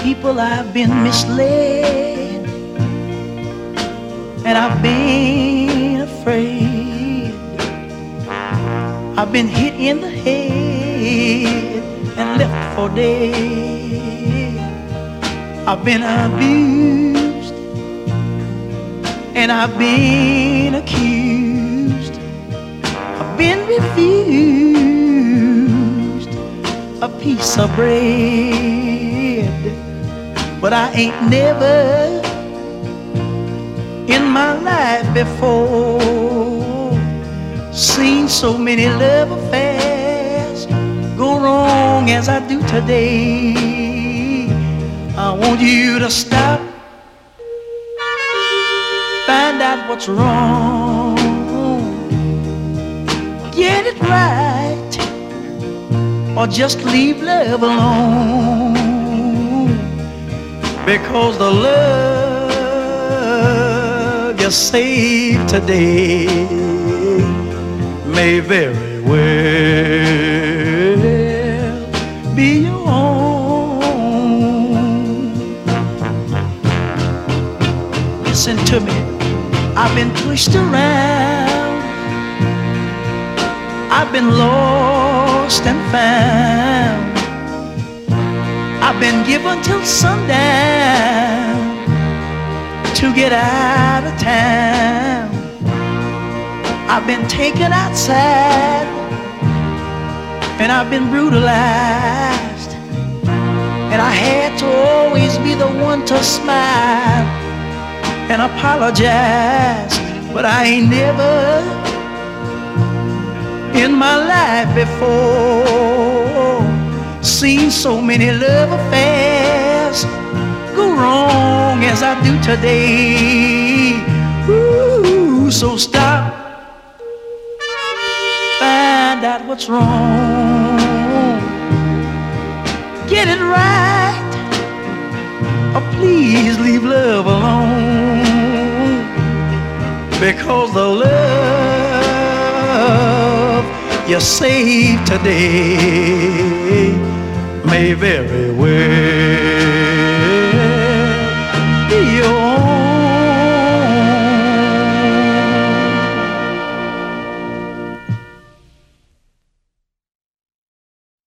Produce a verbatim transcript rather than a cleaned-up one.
people I've been misled, and I've been afraid. I've been hit in the head and left for dead. I've been abused and I've been accused. I've been refused a piece of bread, but I ain't never in my life before seen so many love affairs go wrong as I do today. I want you to stop, find out what's wrong, get it right, or just leave love alone. Because the love you save today may very well be your own. Listen to me, I've been pushed around, I've been lost and found, I've been given till sundown to get out of town. I've been taken outside and I've been brutalized, and I had to always be the one to smile and apologize. But I ain't never in my life before seen so many love affairs go wrong as I do today. Ooh, so stop, find out what's wrong, get it right, or please leave love alone. Because the love you save today may very well